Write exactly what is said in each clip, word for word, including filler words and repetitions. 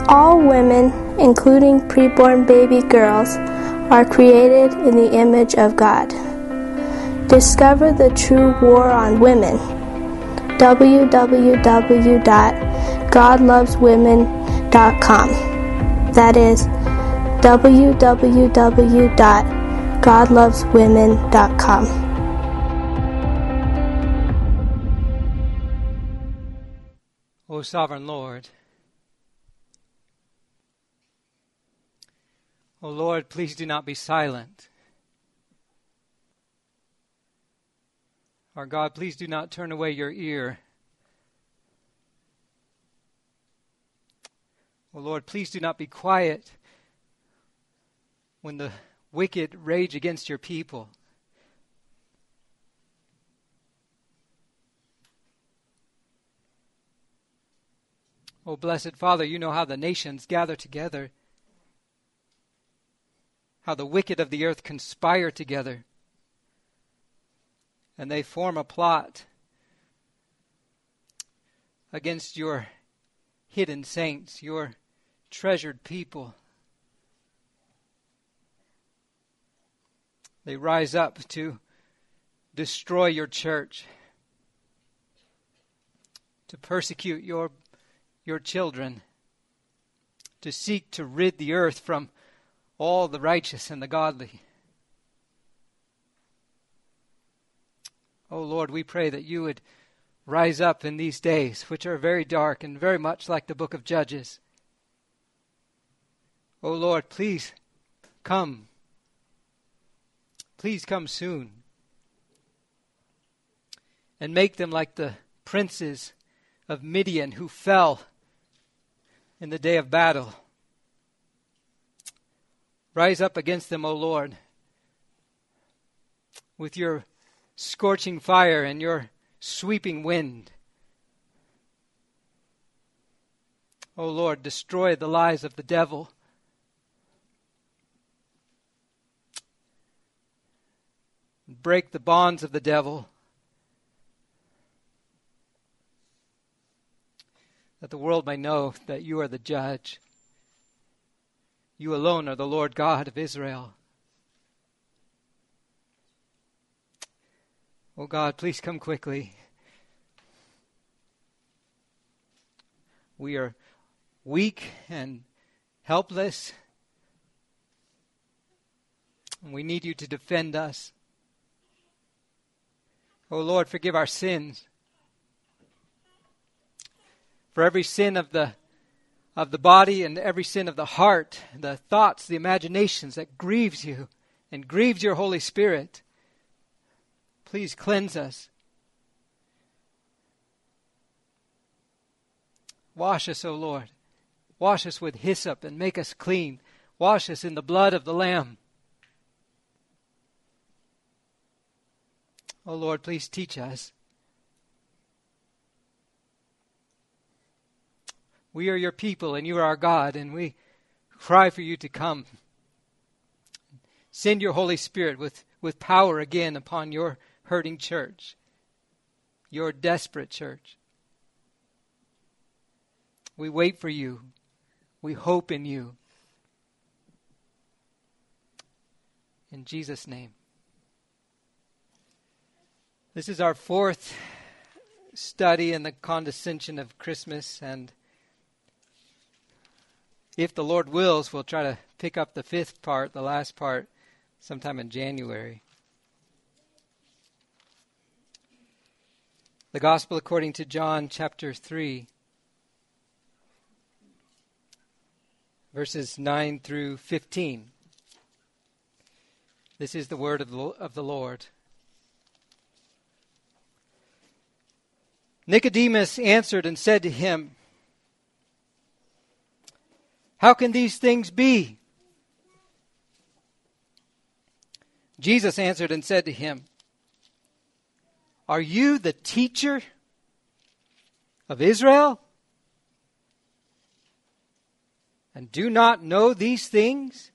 All women, including preborn baby girls, are created in the image of God. Discover the true war on women. w w w dot god loves women dot com. That is w w w dot god loves women dot com. O sovereign Lord, O Lord, please do not be silent. Our God, please do not turn away your ear. O Lord, please do not be quiet when the wicked rage against your people. O blessed Father, you know how the nations gather together, how the wicked of the earth conspire together, and they form a plot against your hidden saints, your treasured people. They rise up to destroy your church, to persecute your, your children, to seek to rid the earth from all the righteous and the godly. Oh Lord, we pray that you would rise up in these days, which are very dark and very much like the book of Judges. Oh Lord, please come. Please come soon. And make them like the princes of Midian who fell in the day of battle. Rise up against them, O Lord, with your scorching fire and your sweeping wind. O Lord, destroy the lies of the devil. Break the bonds of the devil, that the world may know that you are the judge. You alone are the Lord God of Israel. Oh God, please come quickly. We are weak and helpless, and we need you to defend us. Oh Lord, forgive our sins. For every sin of the of the body and every sin of the heart, the thoughts, the imaginations that grieves you and grieves your Holy Spirit, please cleanse us. Wash us, O Lord. Wash us with hyssop and make us clean. Wash us in the blood of the Lamb. O Lord, please teach us. We are your people and you are our God, and we cry for you to come. Send your Holy Spirit with, with power again upon your hurting church, your desperate church. We wait for you. We hope in you. In Jesus' name. This is our fourth study in the condescension of Christmas, and if the Lord wills, we'll try to pick up the fifth part, the last part, sometime in January. The Gospel according to John chapter three, verses nine through fifteen. This is the word of the, of the Lord. Nicodemus answered and said to him, "How can these things be?" Jesus answered and said to him, "Are you the teacher of Israel, and do not know these things?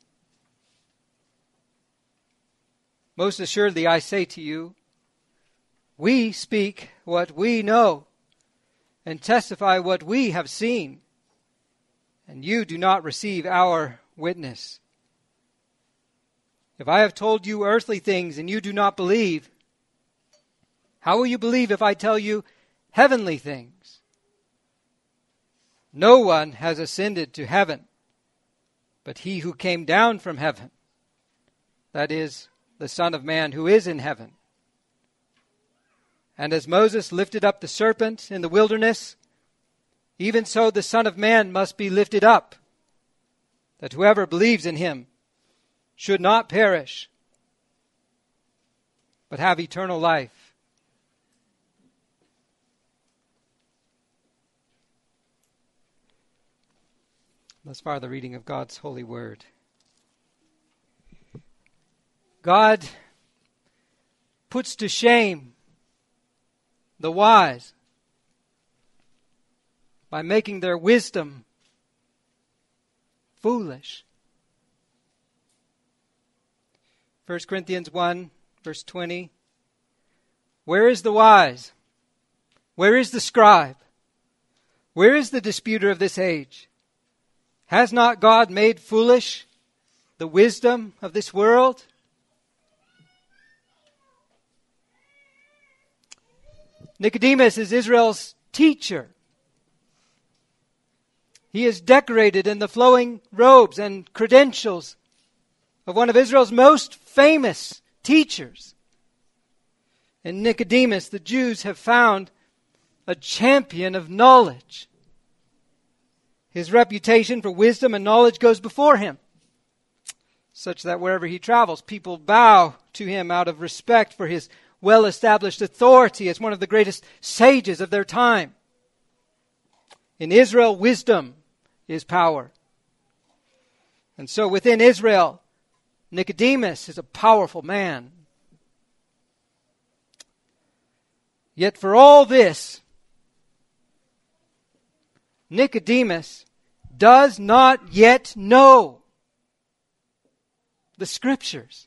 Most assuredly I say to you, we speak what we know and testify what we have seen, and you do not receive our witness. If I have told you earthly things and you do not believe, how will you believe if I tell you heavenly things? No one has ascended to heaven, but he who came down from heaven, that is, the Son of Man who is in heaven. And as Moses lifted up the serpent in the wilderness, even so the Son of Man must be lifted up, that whoever believes in him should not perish, but have eternal life. Thus far, the reading of God's holy word. God puts to shame the wise by making their wisdom foolish. First Corinthians one, verse twenty. Where is the wise? Where is the scribe? Where is the disputer of this age? Has not God made foolish the wisdom of this world? Nicodemus is Israel's teacher. He is decorated in the flowing robes and credentials of one of Israel's most famous teachers. In Nicodemus, the Jews have found a champion of knowledge. His reputation for wisdom and knowledge goes before him, such that wherever he travels, people bow to him out of respect for his well-established authority as one of the greatest sages of their time. In Israel, wisdom is power. And so within Israel, Nicodemus is a powerful man. Yet for all this, Nicodemus does not yet know the Scriptures.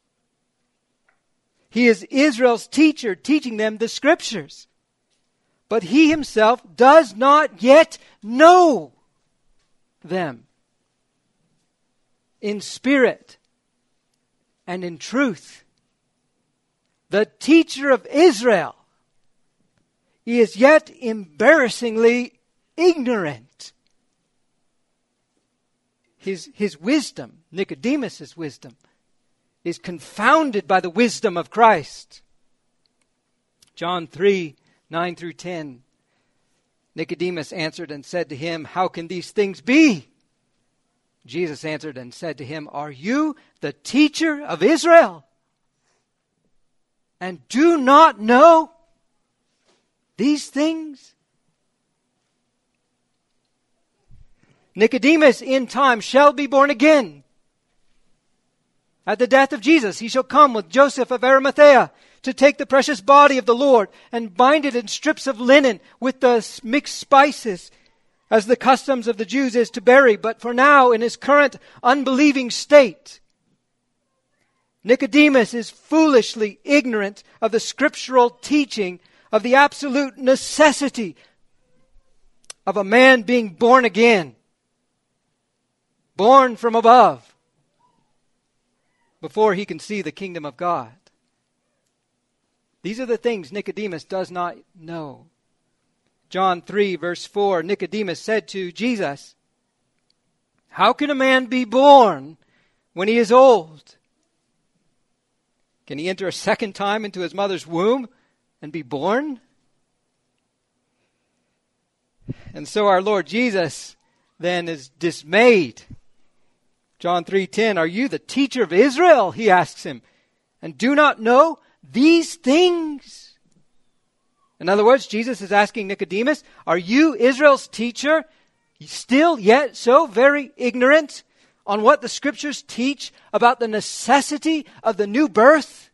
He is Israel's teacher, teaching them the Scriptures. But he himself does not yet know them in spirit and in truth. The teacher of Israel is yet embarrassingly ignorant. His, his wisdom, Nicodemus' wisdom, is confounded by the wisdom of Christ. John three, nine through ten. Nicodemus answered and said to him, "How can these things be?" Jesus answered and said to him, "Are you the teacher of Israel, and do not know these things?" Nicodemus in time shall be born again. At the death of Jesus, he shall come with Joseph of Arimathea to take the precious body of the Lord and bind it in strips of linen with the mixed spices, as the customs of the Jews is to bury. But for now, in his current unbelieving state, Nicodemus is foolishly ignorant of the scriptural teaching of the absolute necessity of a man being born again, born from above, before he can see the kingdom of God. These are the things Nicodemus does not know. John three, verse four, Nicodemus said to Jesus, "How can a man be born when he is old? Can he enter a second time into his mother's womb and be born?" And so our Lord Jesus then is dismayed. John three ten, "Are you the teacher of Israel?" he asks him, "and do not know these things?" In other words, Jesus is asking Nicodemus, are you Israel's teacher, still yet so very ignorant on what the Scriptures teach about the necessity of the new birth?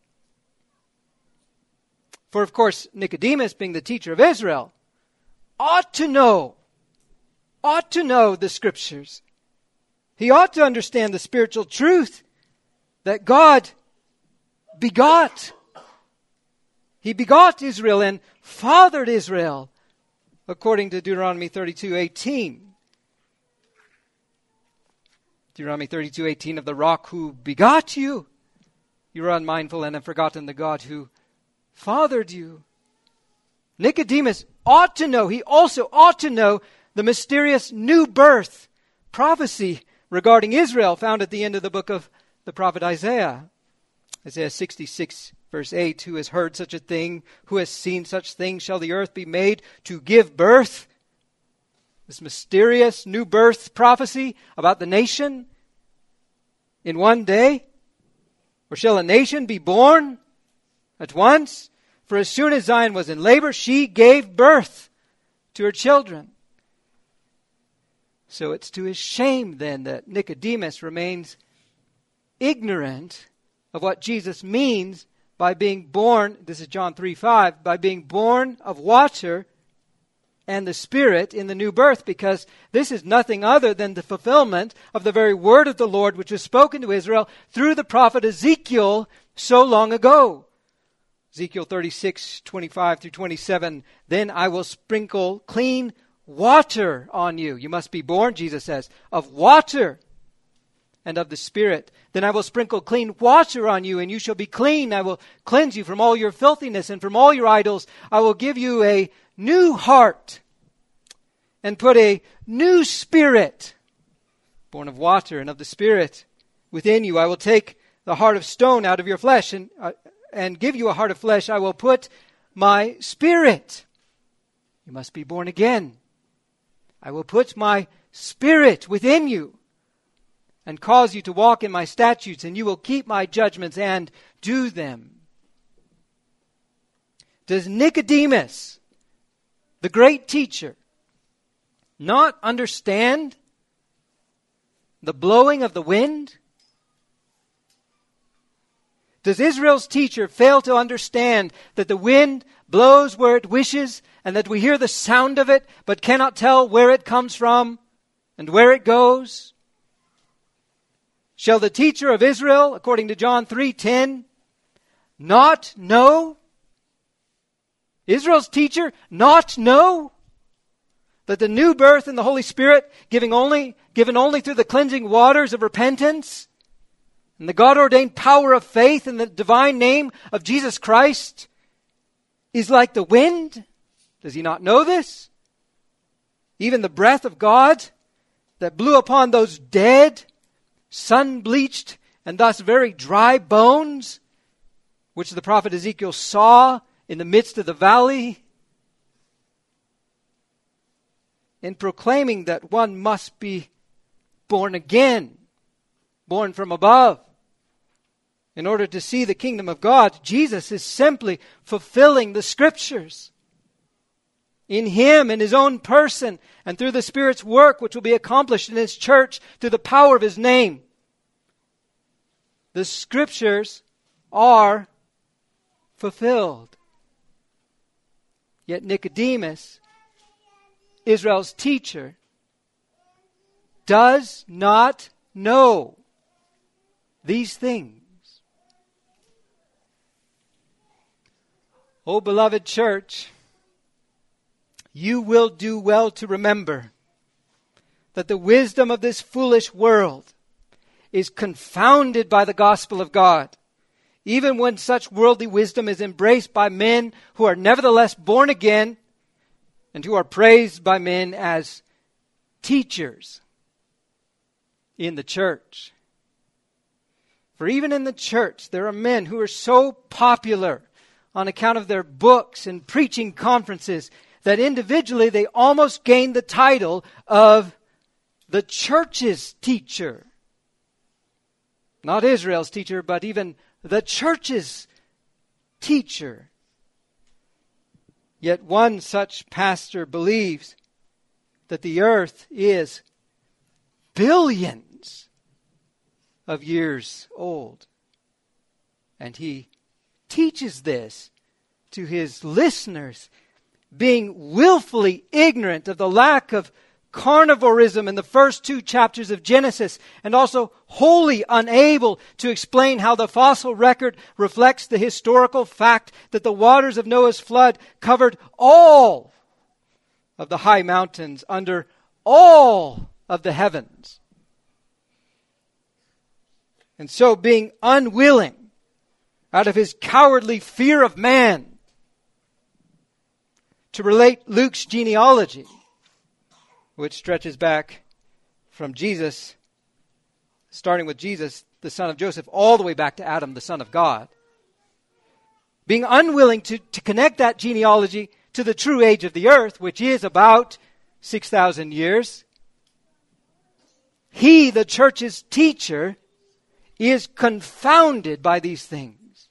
For of course, Nicodemus, being the teacher of Israel, ought to know, ought to know the Scriptures. He ought to understand the spiritual truth that God begot. He begot Israel and fathered Israel, according to Deuteronomy thirty-two eighteen. Deuteronomy thirty-two eighteen, of the rock who begot you, you are unmindful and have forgotten the God who fathered you. Nicodemus ought to know, he also ought to know the mysterious new birth prophecy regarding Israel found at the end of the book of the prophet Isaiah. Isaiah sixty-six verse eight, who has heard such a thing, who has seen such things, shall the earth be made to give birth? This mysterious new birth prophecy about the nation in one day. Or shall a nation be born at once? For as soon as Zion was in labor, she gave birth to her children. So it's to his shame then that Nicodemus remains ignorant of what Jesus means by being born, this is John three five, by being born of water and the Spirit in the new birth, because this is nothing other than the fulfillment of the very word of the Lord which was spoken to Israel through the prophet Ezekiel so long ago. Ezekiel thirty-six twenty-five through twenty-seven, then I will sprinkle clean water on you. You must be born, Jesus says, of water and of the Spirit. Then I will sprinkle clean water on you, and you shall be clean. I will cleanse you from all your filthiness and from all your idols. I will give you a new heart and put a new spirit, born of water and of the Spirit, within you. I will take the heart of stone out of your flesh and, uh, and give you a heart of flesh. I will put my Spirit. You must be born again. I will put my Spirit within you and cause you to walk in my statutes, and you will keep my judgments and do them. Does Nicodemus, the great teacher, not understand the blowing of the wind? Does Israel's teacher fail to understand that the wind blows where it wishes, and that we hear the sound of it but cannot tell where it comes from and where it goes? Shall the teacher of Israel, according to John three ten, not know? Israel's teacher not know that the new birth in the Holy Spirit, giving only, given only through the cleansing waters of repentance and the God-ordained power of faith in the divine name of Jesus Christ, is like the wind? Does he not know this? Even the breath of God that blew upon those dead, sun-bleached, and thus very dry bones, which the prophet Ezekiel saw in the midst of the valley, in proclaiming that one must be born again, born from above, in order to see the kingdom of God. Jesus is simply fulfilling the Scriptures in Him, in His own person, and through the Spirit's work which will be accomplished in His church through the power of His name. The Scriptures are fulfilled. Yet Nicodemus, Israel's teacher, does not know these things. Oh, beloved church, you will do well to remember that the wisdom of this foolish world is confounded by the gospel of God, even when such worldly wisdom is embraced by men who are nevertheless born again and who are praised by men as teachers in the church. For even in the church, there are men who are so popular on account of their books and preaching conferences that individually they almost gain the title of the church's teacher. Not Israel's teacher, but even the church's teacher. Yet one such pastor believes that the earth is billions of years old. And he teaches this to his listeners, being willfully ignorant of the lack of carnivorism in the first two chapters of Genesis, and also wholly unable to explain how the fossil record reflects the historical fact that the waters of Noah's flood covered all of the high mountains under all of the heavens. And so being unwilling, out of his cowardly fear of man, to relate Luke's genealogy, which stretches back from Jesus, starting with Jesus, the son of Joseph, all the way back to Adam, the son of God. Being unwilling to, to connect that genealogy to the true age of the earth, which is about six thousand years. He, the church's teacher, is confounded by these things.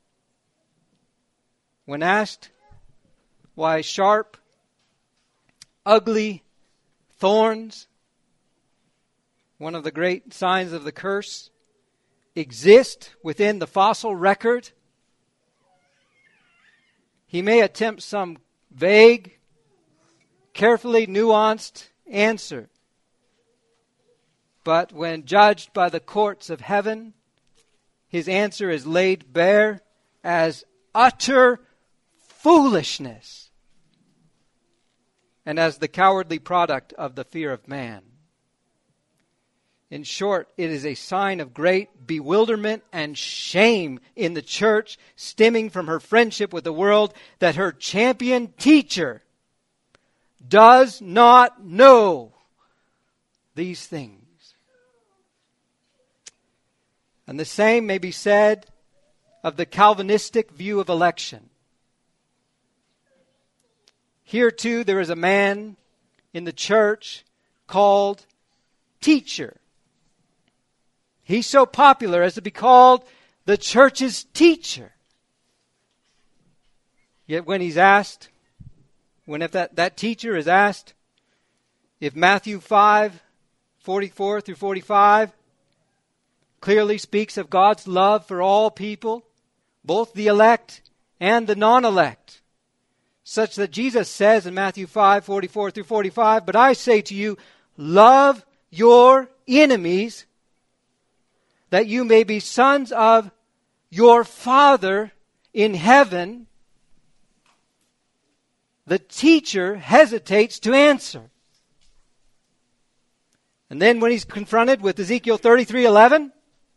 When asked why sharp, ugly thorns, one of the great signs of the curse, exist within the fossil record, he may attempt some vague, carefully nuanced answer. But when judged by the courts of heaven, his answer is laid bare as utter foolishness and as the cowardly product of the fear of man. In short, it is a sign of great bewilderment and shame in the church, stemming from her friendship with the world, that her champion teacher does not know these things. And the same may be said of the Calvinistic view of election. Here too there is a man in the church called teacher. He's so popular as to be called the church's teacher. Yet when he's asked, when if that, that teacher is asked if Matthew five, forty-four through forty-five clearly speaks of God's love for all people, both the elect and the non-elect, such that Jesus says in Matthew five, forty-four through forty-five, "But I say to you, love your enemies, that you may be sons of your Father in heaven," the teacher hesitates to answer. And then when he's confronted with Ezekiel thirty-three eleven,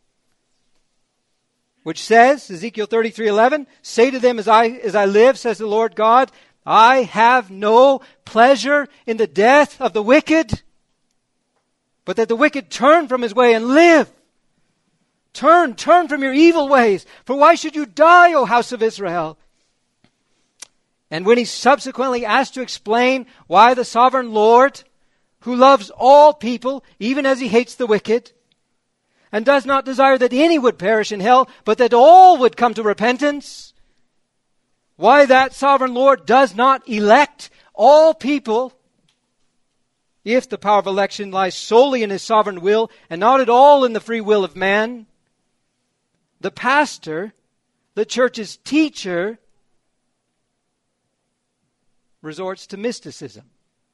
which says, Ezekiel thirty-three eleven, "Say to them, as I, as I live, says the Lord God, I have no pleasure in the death of the wicked, but that the wicked turn from his way and live. Turn, turn from your evil ways, for why should you die, O house of Israel?" And when he's subsequently asked to explain why the sovereign Lord, who loves all people, even as he hates the wicked, and does not desire that any would perish in hell, but that all would come to repentance, why that sovereign Lord does not elect all people, if the power of election lies solely in his sovereign will and not at all in the free will of man, the pastor, the church's teacher, resorts to mysticism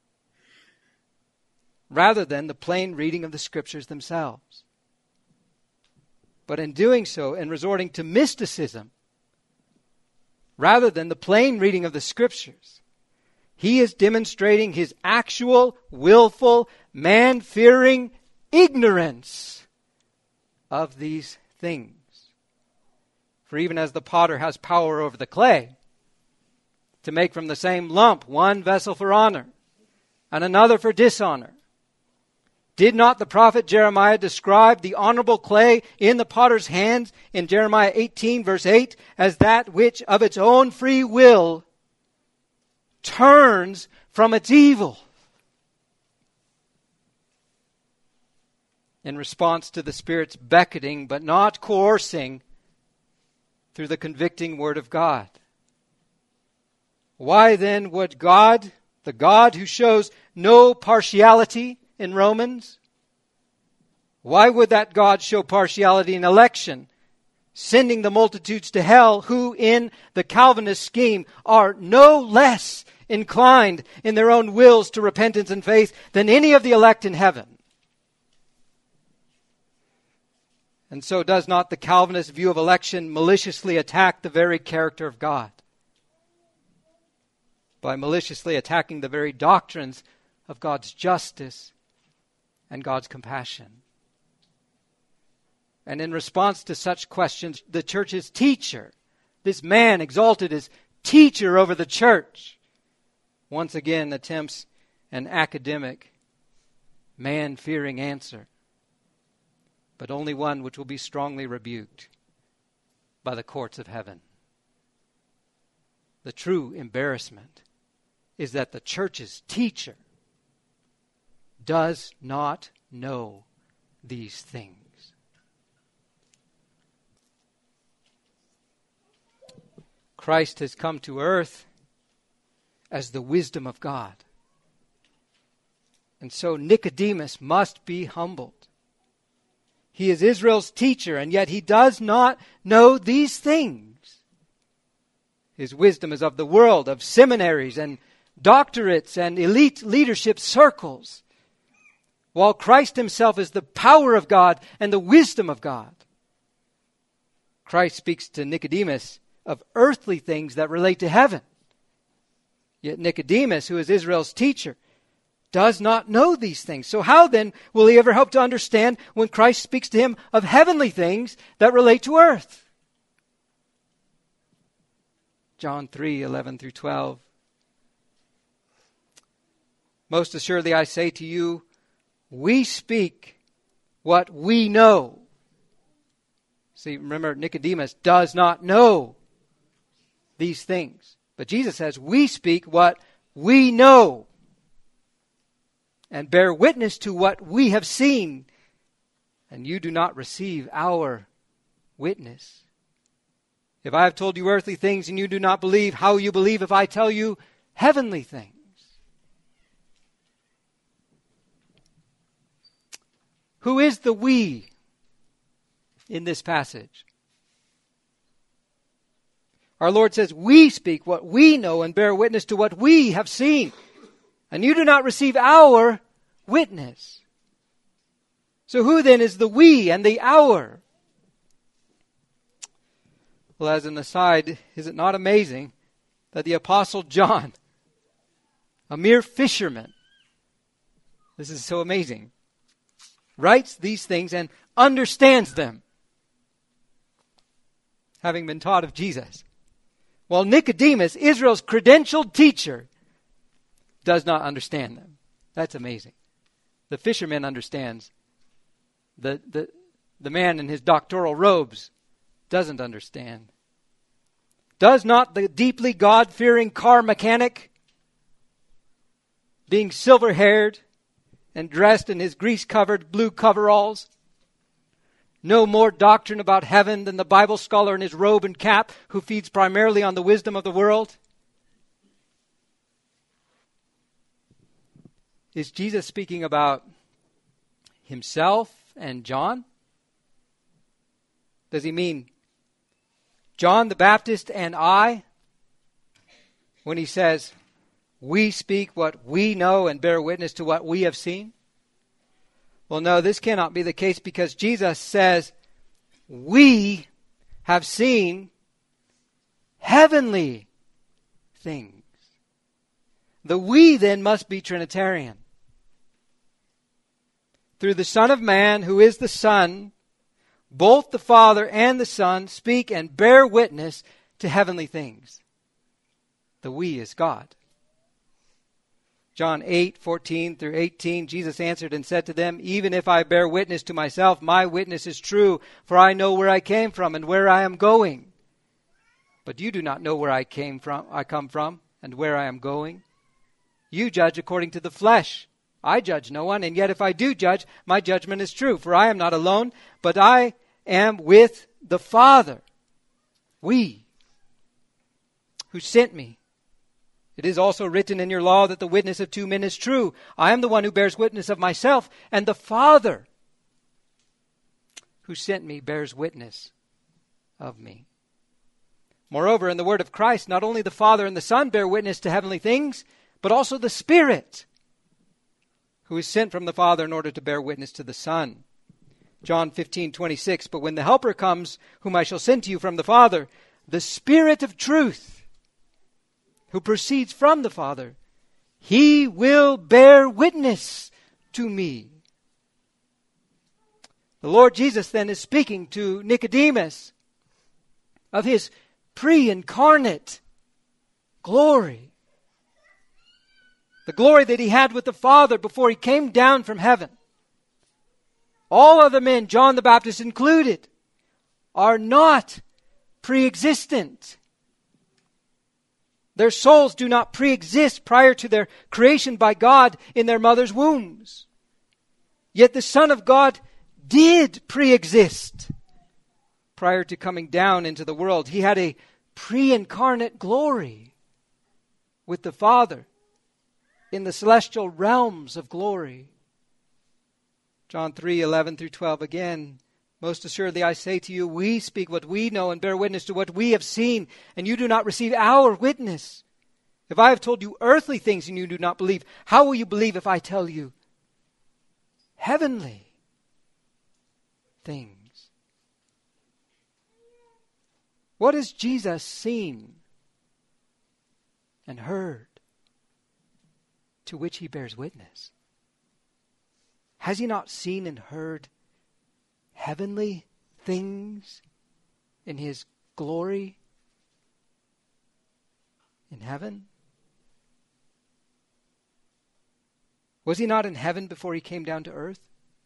rather than the plain reading of the Scriptures themselves. But in doing so, and resorting to mysticism rather than the plain reading of the Scriptures, he is demonstrating his actual, willful, man-fearing ignorance of these things. For even as the potter has power over the clay, to make from the same lump one vessel for honor and another for dishonor, did not the prophet Jeremiah describe the honorable clay in the potter's hands in Jeremiah eighteen verse eight as that which of its own free will turns from its evil? In response to the Spirit's beckoning but not coercing through the convicting Word of God. Why then would God, the God who shows no partiality in Romans, why would that God show partiality in election, sending the multitudes to hell who in the Calvinist scheme are no less inclined in their own wills to repentance and faith than any of the elect in heaven? And so does not the Calvinist view of election maliciously attack the very character of God by maliciously attacking the very doctrines of God's justice and God's compassion? And in response to such questions, the church's teacher, this man exalted as teacher over the church, once again attempts an academic, man-fearing answer, but only one which will be strongly rebuked by the courts of heaven. The true embarrassment is that the church's teacher does not know these things. Christ has come to earth as the wisdom of God. And so Nicodemus must be humbled. He is Israel's teacher, and yet he does not know these things. His wisdom is of the world, of seminaries and doctorates and elite leadership circles, while Christ himself is the power of God and the wisdom of God. Christ speaks to Nicodemus of earthly things that relate to heaven. Yet Nicodemus, who is Israel's teacher, does not know these things. So how then will he ever hope to understand when Christ speaks to him of heavenly things that relate to earth? John three, eleven through twelve. Most assuredly I say to you, we speak what we know. See, remember, Nicodemus does not know these things. But Jesus says, we speak what we know and bear witness to what we have seen, and you do not receive our witness. If I have told you earthly things and you do not believe, how will you believe if I tell you heavenly things? Who is the we in this passage? Our Lord says, we speak what we know and bear witness to what we have seen, and you do not receive our witness. So who then is the we and the our? Well, as an aside, is it not amazing that the Apostle John, a mere fisherman, this is so amazing, writes these things and understands them, having been taught of Jesus, while Nicodemus, Israel's credentialed teacher, does not understand them. That's amazing. The fisherman understands. The, the, the man in his doctoral robes doesn't understand. Does not the deeply God-fearing car mechanic, being silver-haired and dressed in his grease-covered blue coveralls, know more doctrine about heaven than the Bible scholar in his robe and cap who feeds primarily on the wisdom of the world? Is Jesus speaking about himself and John? Does he mean John the Baptist and I when he says, we speak what we know and bear witness to what we have seen? Well, no, this cannot be the case, because Jesus says, we have seen heavenly things. The we then must be Trinitarian. Through the Son of Man, who is the Son, both the Father and the Son speak and bear witness to heavenly things. The we is God. John eight, fourteen through eighteen, Jesus answered and said to them, even if I bear witness to myself, my witness is true, for I know where I came from and where I am going. But you do not know where I came from, I come from, and where I am going. You judge according to the flesh. I judge no one, and yet if I do judge, my judgment is true, for I am not alone, but I am with the Father. We, who sent me. It is also written in your law that the witness of two men is true. I am the one who bears witness of myself, and the Father who sent me bears witness of me. Moreover, in the word of Christ, not only the Father and the Son bear witness to heavenly things, but also the Spirit, who is sent from the Father in order to bear witness to the Son. John fifteen, twenty-six, but when the Helper comes, whom I shall send to you from the Father, the Spirit of truth, who proceeds from the Father, he will bear witness to me. The Lord Jesus then is speaking to Nicodemus of his pre-incarnate glory. The glory that he had with the Father before he came down from heaven. All other men, John the Baptist included, are not pre-existent. Their souls do not pre-exist prior to their creation by God in their mother's wombs. Yet the Son of God did pre-exist prior to coming down into the world. He had a pre-incarnate glory with the Father in the celestial realms of glory. John three, eleven through twelve again. Most assuredly I say to you, we speak what we know and bear witness to what we have seen, and you do not receive our witness. If I have told you earthly things and you do not believe, how will you believe if I tell you heavenly things? What has Jesus seen and heard to which he bears witness? Has he not seen and heard heavenly things in his glory in heaven? Was he not in heaven before he came down to earth?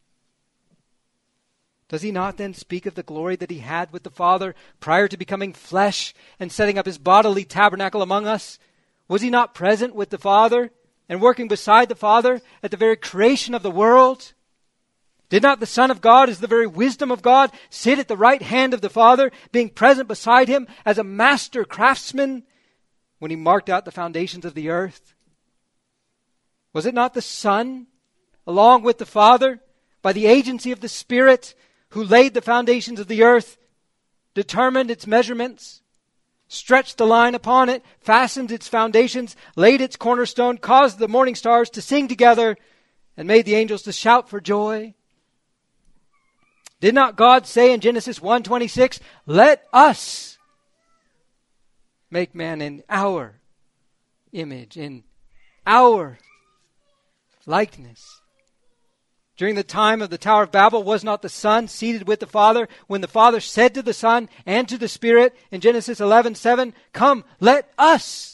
Does he not then speak of the glory that he had with the Father prior to becoming flesh and setting up his bodily tabernacle among us? Was he not present with the Father and working beside the Father at the very creation of the world? Did not the Son of God, as the very wisdom of God, sit at the right hand of the Father, being present beside him as a master craftsman when he marked out the foundations of the earth? Was it not the Son, along with the Father, by the agency of the Spirit, who laid the foundations of the earth, determined its measurements, stretched the line upon it, fastened its foundations, laid its cornerstone, caused the morning stars to sing together, and made the angels to shout for joy? Did not God say in Genesis one twenty-six, let us make man in our image, in our likeness? During the time of the Tower of Babel, was not the Son seated with the Father when the Father said to the Son and to the Spirit in Genesis eleven seven, come, let us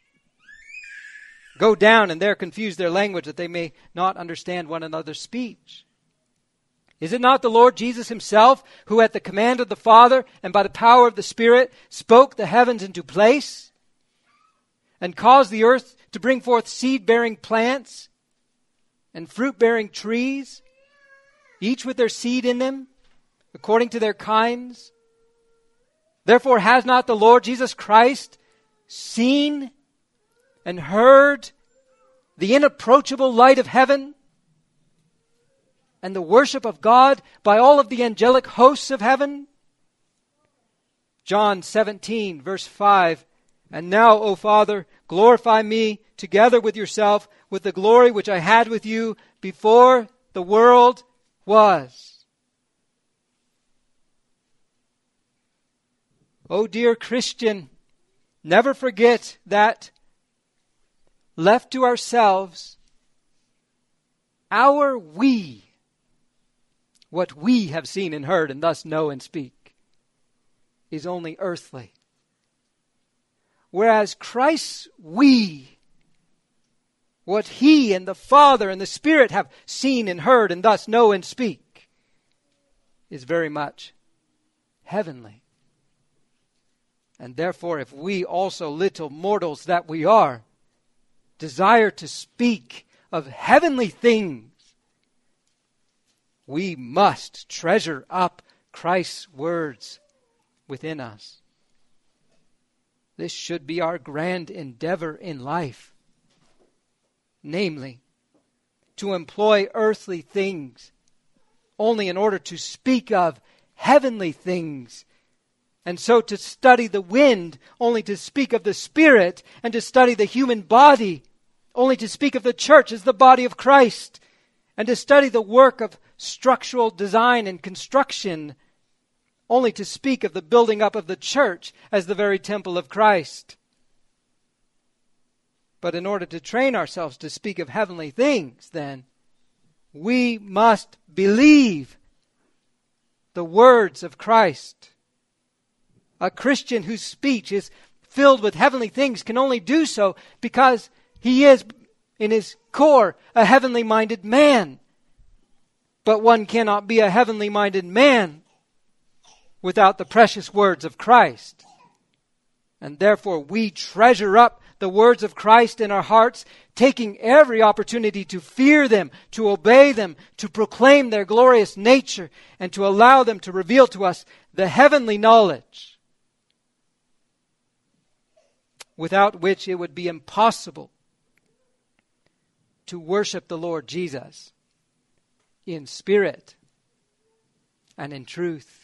go down, and there confuse their language that they may not understand one another's speech? Is it not the Lord Jesus himself who at the command of the Father and by the power of the Spirit spoke the heavens into place and caused the earth to bring forth seed-bearing plants and fruit-bearing trees, each with their seed in them, according to their kinds? Therefore has not the Lord Jesus Christ seen and heard the inapproachable light of heaven and the worship of God by all of the angelic hosts of heaven? John seventeen, verse five, and now, O Father, glorify me together with yourself with the glory which I had with you before the world was. Oh, dear Christian, never forget that left to ourselves, our we, what we have seen and heard and thus know and speak, is only earthly. Whereas Christ's we, what he and the Father and the Spirit have seen and heard and thus know and speak, is very much heavenly. And therefore, if we also, little mortals that we are, desire to speak of heavenly things, we must treasure up Christ's words within us. This should be our grand endeavor in life. Namely, to employ earthly things only in order to speak of heavenly things. And so to study the wind only to speak of the Spirit, and to study the human body only to speak of the church as the body of Christ, and to study the work of structural design and construction only to speak of the building up of the church as the very temple of Christ. But in order to train ourselves to speak of heavenly things, then, we must believe the words of Christ. A Christian whose speech is filled with heavenly things can only do so because he is, in his core, a heavenly-minded man. But one cannot be a heavenly-minded man without the precious words of Christ. And therefore we treasure up the words of Christ in our hearts, taking every opportunity to fear them, to obey them, to proclaim their glorious nature, and to allow them to reveal to us the heavenly knowledge, without which it would be impossible to worship the Lord Jesus in spirit and in truth.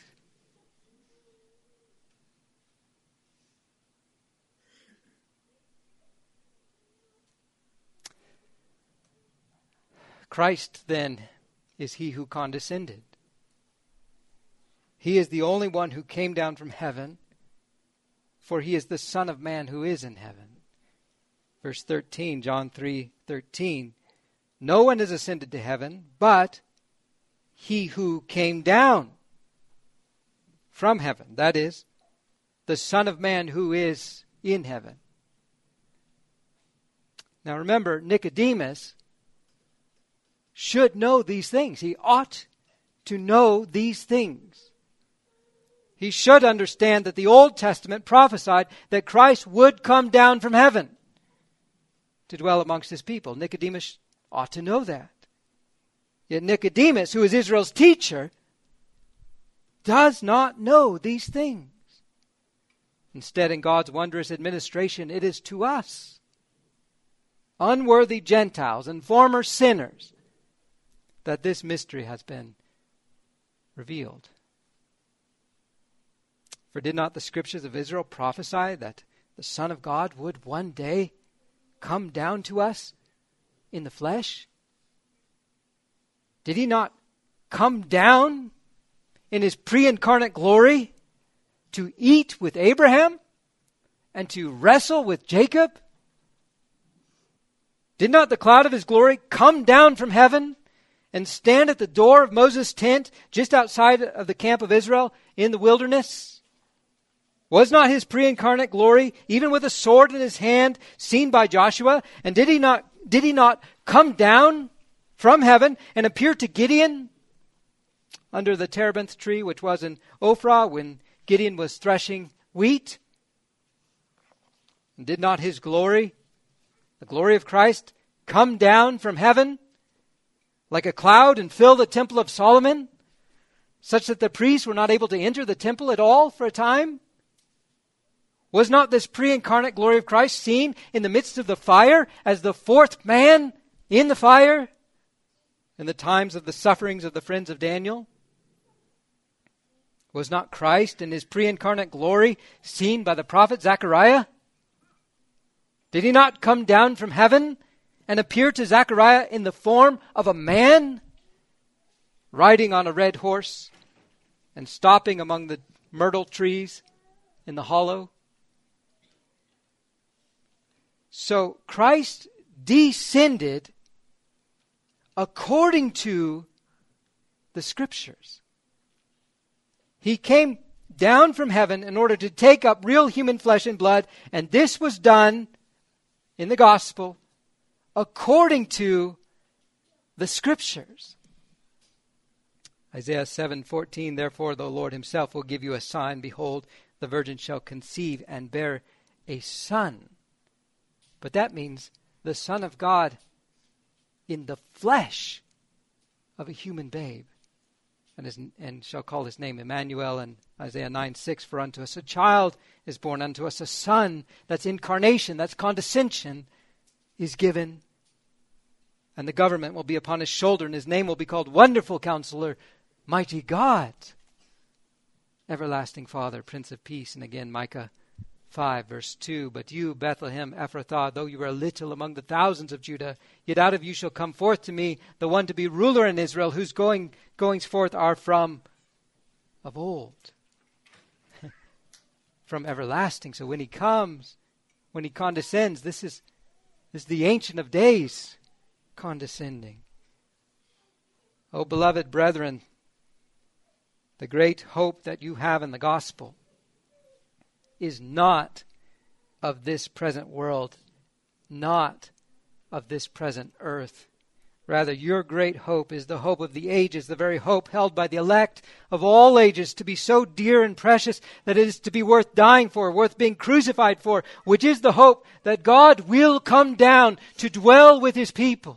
Christ, then, is he who condescended. He is the only one who came down from heaven, for he is the Son of Man who is in heaven. Verse thirteen, John three thirteen. No one has ascended to heaven, but he who came down from heaven. That is, the Son of Man who is in heaven. Now remember, Nicodemus should know these things. He ought to know these things. He should understand that the Old Testament prophesied that Christ would come down from heaven to dwell amongst his people. Nicodemus ought to know that. Yet Nicodemus, who is Israel's teacher, does not know these things. Instead, in God's wondrous administration, it is to us, unworthy Gentiles and former sinners, that this mystery has been revealed. For did not the scriptures of Israel prophesy that the Son of God would one day come down to us in the flesh? Did he not come down in his pre-incarnate glory to eat with Abraham and to wrestle with Jacob? Did not the cloud of his glory come down from heaven and stand at the door of Moses' tent just outside of the camp of Israel in the wilderness? Was not his pre-incarnate glory, even with a sword in his hand, seen by Joshua? And did he not, did he not come down from heaven and appear to Gideon under the terebinth tree, which was in Ophrah, when Gideon was threshing wheat? And did not his glory, the glory of Christ, come down from heaven like a cloud and fill the temple of Solomon, such that the priests were not able to enter the temple at all for a time? Was not this pre-incarnate glory of Christ seen in the midst of the fire as the fourth man in the fire in the times of the sufferings of the friends of Daniel? Was not Christ in his pre-incarnate glory seen by the prophet Zechariah? Did he not come down from heaven and appear to Zechariah in the form of a man, riding on a red horse and stopping among the myrtle trees in the hollow? So Christ descended according to the Scriptures. He came down from heaven in order to take up real human flesh and blood, and this was done in the gospel according to the Scriptures. Isaiah seven fourteen, therefore the Lord himself will give you a sign. Behold, the virgin shall conceive and bear a son. But that means the Son of God in the flesh of a human babe. And, his, and shall call his name Emmanuel, and Isaiah nine six, for unto us a child is born, unto us a son. That's incarnation, that's condescension, is given. And the government will be upon his shoulder, and his name will be called Wonderful Counselor, Mighty God, Everlasting Father, Prince of Peace. And again, Micah five, verse two, but you, Bethlehem Ephrathah, though you are little among the thousands of Judah, yet out of you shall come forth to me the one to be ruler in Israel, whose going, goings forth are from of old, from everlasting. So when he comes, when he condescends, this is, this is the Ancient of Days condescending. Oh, beloved brethren, The great hope that you have in the gospel is not of this present world, not of this present earth. Rather, your great hope is the hope of the ages, the very hope held by the elect of all ages to be so dear and precious that it is to be worth dying for, worth being crucified for, which is the hope that God will come down to dwell with his people.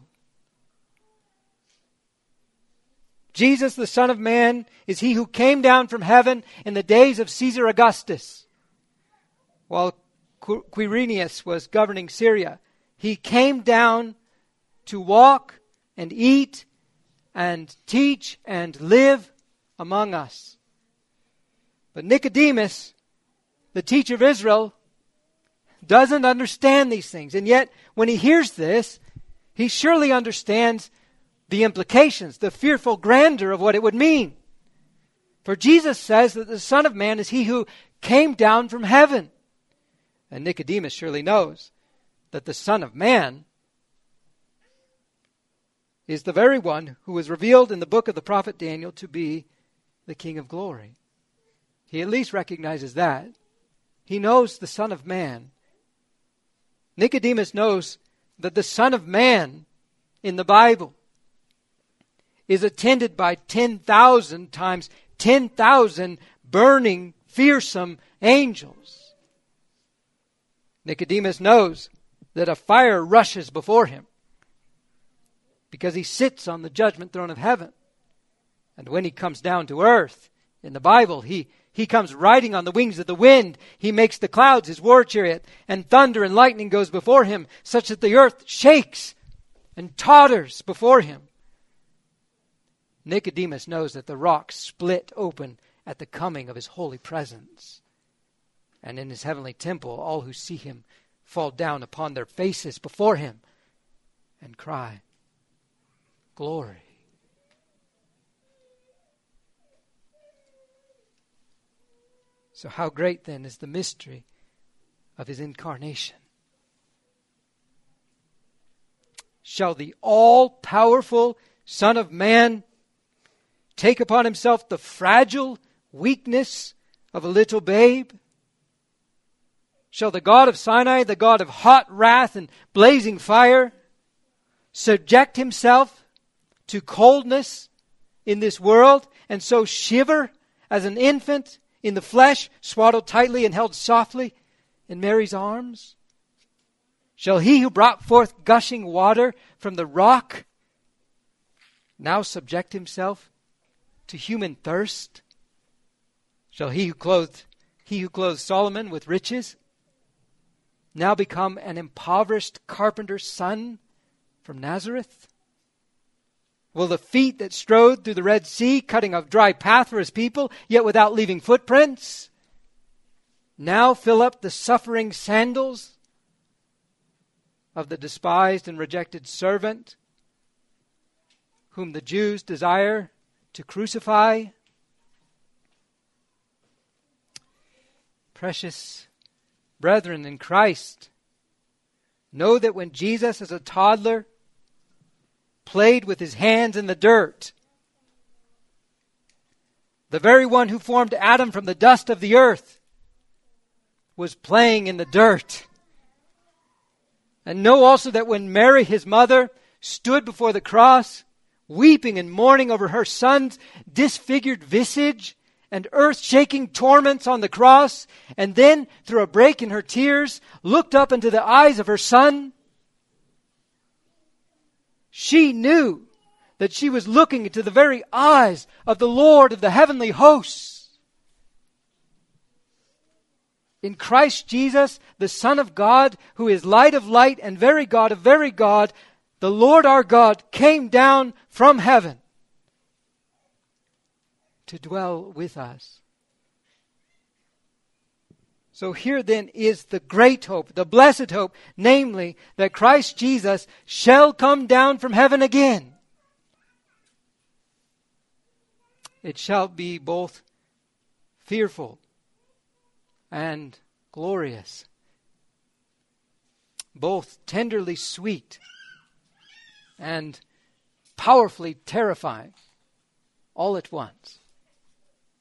Jesus, the Son of Man, is he who came down from heaven in the days of Caesar Augustus. While Quirinius was governing Syria, he came down to walk and eat and teach and live among us. But Nicodemus, the teacher of Israel, doesn't understand these things. And yet, when he hears this, he surely understands the implications, the fearful grandeur of what it would mean. For Jesus says that the Son of Man is he who came down from heaven. And Nicodemus surely knows that the Son of Man is the very one who was revealed in the book of the prophet Daniel to be the King of glory. He at least recognizes that. He knows the Son of Man. Nicodemus knows that the Son of Man in the Bible is attended by ten thousand times ten thousand burning, fearsome angels. Nicodemus knows that a fire rushes before him, because he sits on the judgment throne of heaven. And when he comes down to earth, in the Bible, he, he comes riding on the wings of the wind. He makes the clouds his war chariot, and thunder and lightning goes before him, such that the earth shakes and totters before him. Nicodemus knows that the rocks split open at the coming of his holy presence. And in his heavenly temple, all who see him fall down upon their faces before him and cry, "Glory." So how great then is the mystery of his incarnation? Shall the all-powerful Son of Man take upon himself the fragile weakness of a little babe? Shall the God of Sinai, the God of hot wrath and blazing fire, subject himself to coldness in this world, and so shiver as an infant in the flesh, swaddled tightly and held softly in Mary's arms? Shall he who brought forth gushing water from the rock now subject himself to human thirst? Shall he who clothed he who clothed Solomon with riches now become an impoverished carpenter's son from Nazareth? Will the feet that strode through the Red Sea, cutting a dry path for his people, yet without leaving footprints, now fill up the suffering sandals of the despised and rejected servant whom the Jews desire to crucify? Precious brethren in Christ, know that when Jesus, as a toddler, played with his hands in the dirt, the very one who formed Adam from the dust of the earth was playing in the dirt. And know also that when Mary, his mother, stood before the cross, weeping and mourning over her son's disfigured visage and earth-shaking torments on the cross, and then, through a break in her tears, looked up into the eyes of her son, she knew that she was looking into the very eyes of the Lord of the heavenly hosts. In Christ Jesus, the Son of God, who is light of light and very God of very God, the Lord our God came down from heaven to dwell with us. So here then is the great hope, the blessed hope, namely that Christ Jesus shall come down from heaven again. It shall be both fearful and glorious, both tenderly sweet and powerfully terrifying, all at once.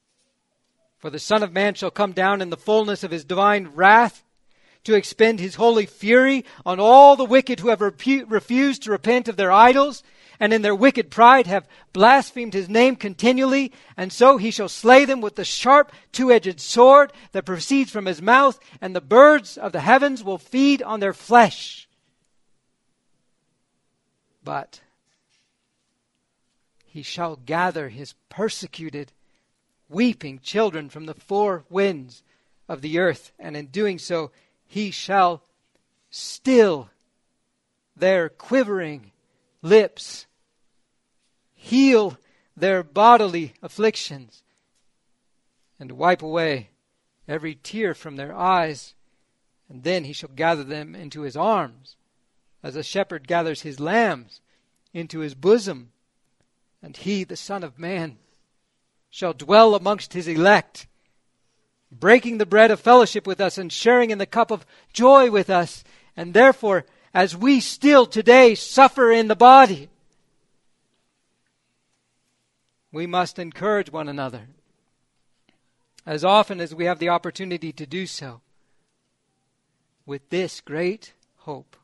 For the Son of Man shall come down in the fullness of his divine wrath to expend his holy fury on all the wicked who have repu- refused to repent of their idols, and in their wicked pride have blasphemed his name continually, and so he shall slay them with the sharp two-edged sword that proceeds from his mouth, and the birds of the heavens will feed on their flesh. But he shall gather his persecuted, weeping children from the four winds of the earth, and in doing so he shall still their quivering lips, heal their bodily afflictions, and wipe away every tear from their eyes. And then he shall gather them into his arms, as a shepherd gathers his lambs into his bosom. And he, the Son of Man, shall dwell amongst his elect, breaking the bread of fellowship with us and sharing in the cup of joy with us. And therefore, as we still today suffer in the body, we must encourage one another as often as we have the opportunity to do so, with this great hope.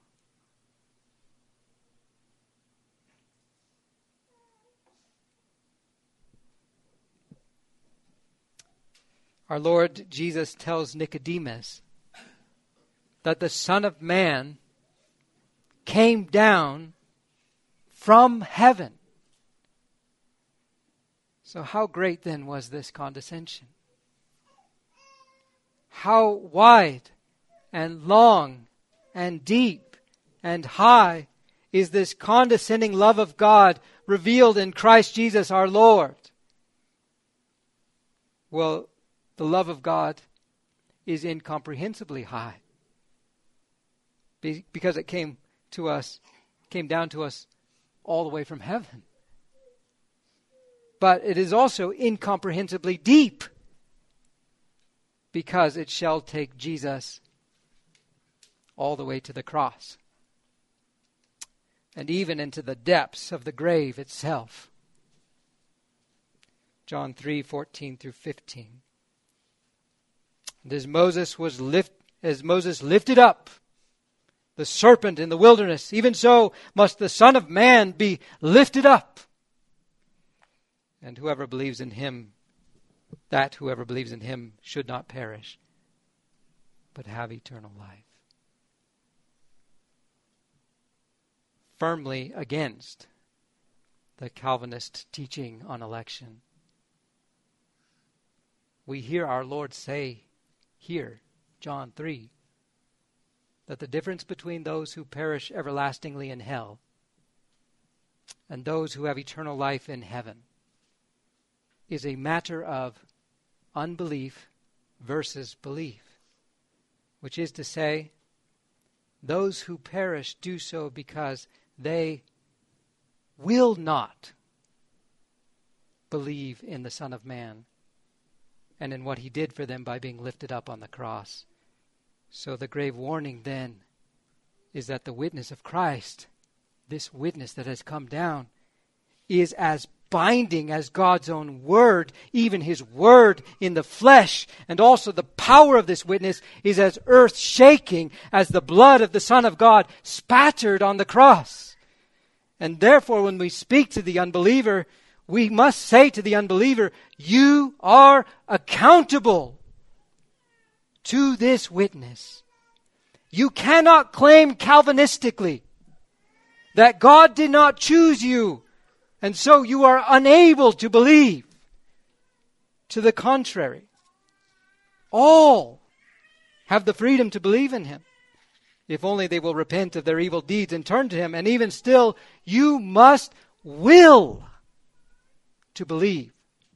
Our Lord Jesus tells Nicodemus that the Son of Man came down from heaven. So how great then was this condescension? How wide and long and deep and high is this condescending love of God revealed in Christ Jesus our Lord? Well, the love of God is incomprehensibly high, because it came to us, came down to us all the way from heaven. But it is also incomprehensibly deep, because it shall take Jesus all the way to the cross, and even into the depths of the grave itself. John three fourteen through fifteen. And as Moses was lift, as Moses lifted up the serpent in the wilderness, even so must the Son of Man be lifted up. And whoever believes in him, that whoever believes in him should not perish, but have eternal life. Firmly against the Calvinist teaching on election, we hear our Lord say here, John three, that the difference between those who perish everlastingly in hell and those who have eternal life in heaven is a matter of unbelief versus belief, which is to say, those who perish do so because they will not believe in the Son of Man and in what he did for them by being lifted up on the cross. So the grave warning then is that the witness of Christ, this witness that has come down, is as binding as God's own word, even his word in the flesh. And also the power of this witness is as earth-shaking as the blood of the Son of God spattered on the cross. And therefore, when we speak to the unbeliever, we must say to the unbeliever, you are accountable to this witness. You cannot claim Calvinistically that God did not choose you, and so you are unable to believe. To the contrary, all have the freedom to believe in him, if only they will repent of their evil deeds and turn to him. And even still, you must will to believe.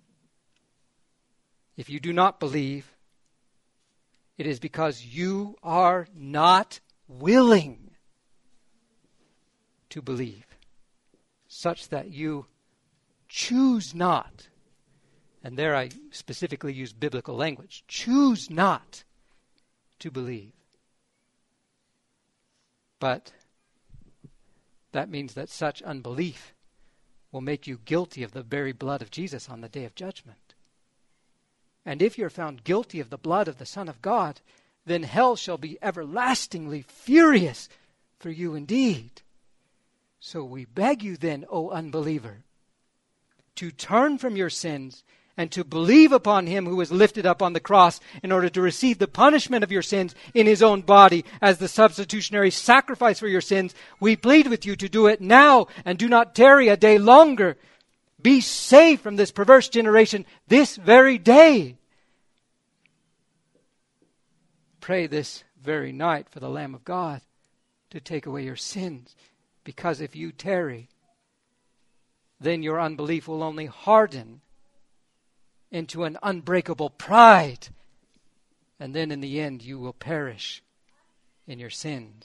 If you do not believe, it is because you are not willing to believe, such that you choose not, and there I specifically use biblical language, choose not to believe. But that means that such unbelief will make you guilty of the very blood of Jesus on the day of judgment. And if you're found guilty of the blood of the Son of God, then hell shall be everlastingly furious for you indeed. So we beg you then, O unbeliever, to turn from your sins and to believe upon him who was lifted up on the cross in order to receive the punishment of your sins in his own body as the substitutionary sacrifice for your sins. We plead with you to do it now and do not tarry a day longer. Be saved from this perverse generation this very day. Pray this very night for the Lamb of God to take away your sins, because if you tarry, then your unbelief will only harden into an unbreakable pride, and then in the end you will perish in your sins.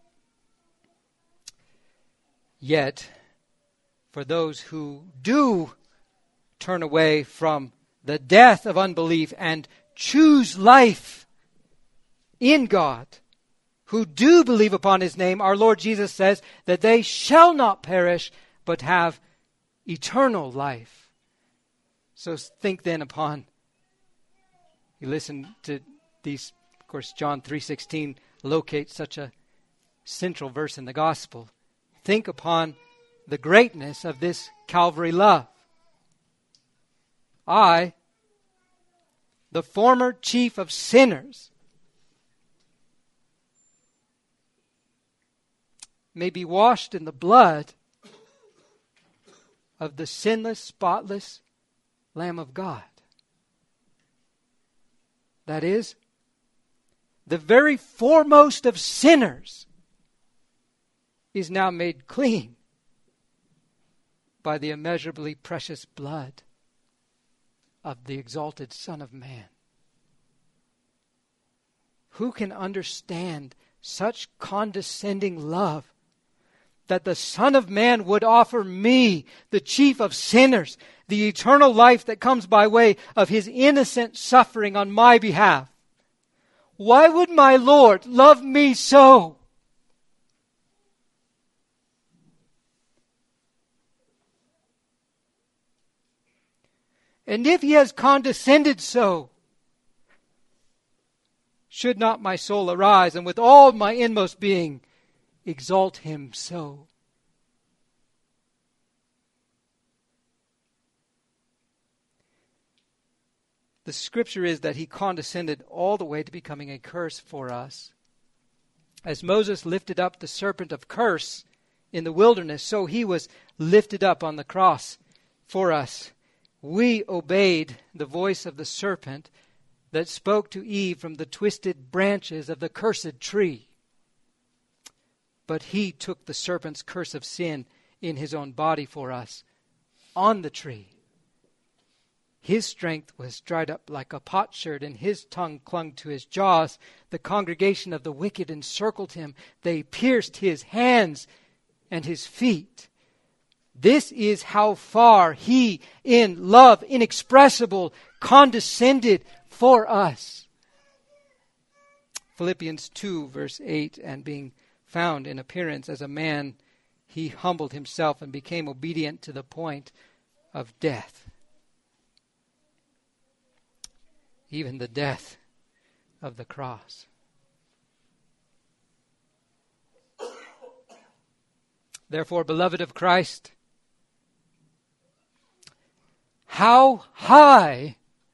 Yet, for those who do turn away from the death of unbelief and choose life in God, who do believe upon his name, our Lord Jesus says that they shall not perish, but have eternal life. So think then upon, you listen to these, of course, John three sixteen locates such a central verse in the gospel. Think upon the greatness of this Calvary love. I, the former chief of sinners, may be washed in the blood of the sinless, spotless Lamb of God. That is, the very foremost of sinners is now made clean by the immeasurably precious blood of the exalted Son of Man. Who can understand such condescending love, that the Son of Man would offer me, the chief of sinners, the eternal life that comes by way of his innocent suffering on my behalf? Why would my Lord love me so? And if he has condescended so, should not my soul arise and with all my inmost being exalt him so? The scripture is that he condescended all the way to becoming a curse for us. As Moses lifted up the serpent of curse in the wilderness, so he was lifted up on the cross for us. We obeyed the voice of the serpent that spoke to Eve from the twisted branches of the cursed tree. But he took the serpent's curse of sin in his own body for us on the tree. His strength was dried up like a potsherd, and his tongue clung to his jaws. The congregation of the wicked encircled him. They pierced his hands and his feet. This is how far he, in love inexpressible, condescended for us. Philippians two, verse eight, and being found in appearance as a man, he humbled himself and became obedient to the point of death, even the death of the cross. Therefore, beloved of Christ, how high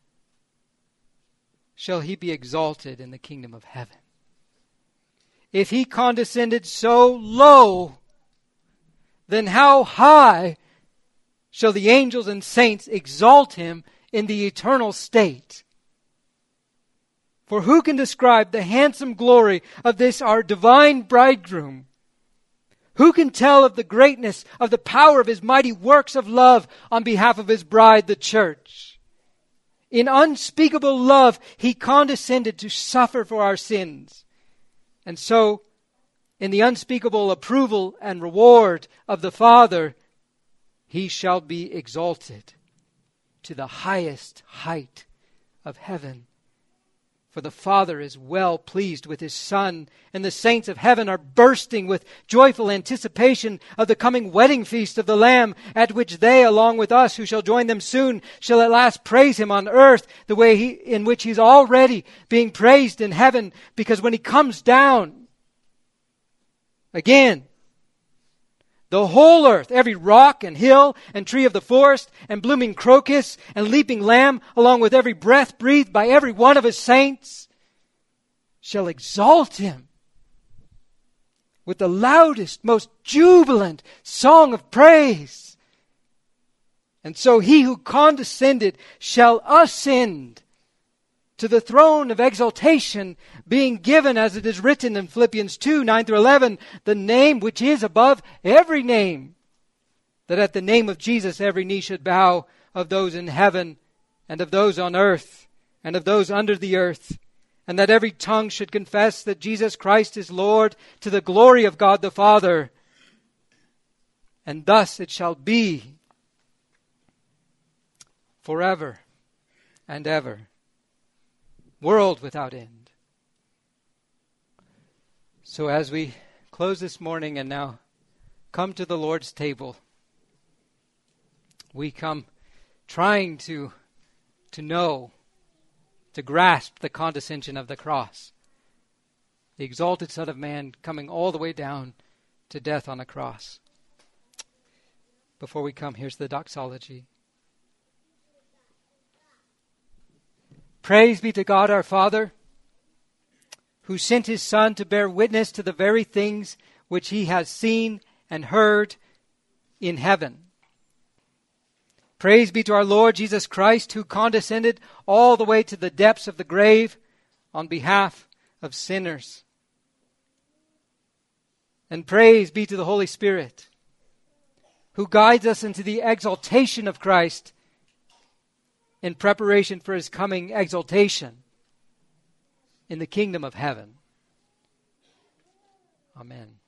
shall he be exalted in the kingdom of heaven? If he condescended so low, then how high shall the angels and saints exalt him in the eternal state? For who can describe the handsome glory of this our divine bridegroom? Who can tell of the greatness of the power of his mighty works of love on behalf of his bride, the church? In unspeakable love, he condescended to suffer for our sins. And so, in the unspeakable approval and reward of the Father, he shall be exalted to the highest height of heaven For the Father is well pleased with his Son, and the saints of heaven are bursting with joyful anticipation of the coming wedding feast of the Lamb, at which they, along with us who shall join them soon, shall at last praise him on earth the way he, in which he's already being praised in heaven, because when he comes down again, the whole earth, every rock and hill and tree of the forest and blooming crocus and leaping lamb, along with every breath breathed by every one of his saints, shall exalt him with the loudest, most jubilant song of praise. And so he who condescended shall ascend to the throne of exaltation, being given, as it is written in Philippians two, nine through eleven, the name which is above every name, that at the name of Jesus every knee should bow, of those in heaven and of those on earth and of those under the earth, and that every tongue should confess that Jesus Christ is Lord, to the glory of God the Father. And thus it shall be forever and ever. World without end. So as we close this morning and now come to the Lord's table, we come trying to, to know, to grasp the condescension of the cross. The exalted Son of Man coming all the way down to death on a cross. Before we come, here's the doxology. Praise be to God our Father, who sent his Son to bear witness to the very things which he has seen and heard in heaven. Praise be to our Lord Jesus Christ, who condescended all the way to the depths of the grave on behalf of sinners. And praise be to the Holy Spirit, who guides us into the exaltation of Christ in preparation for his coming exaltation in the kingdom of heaven. Amen.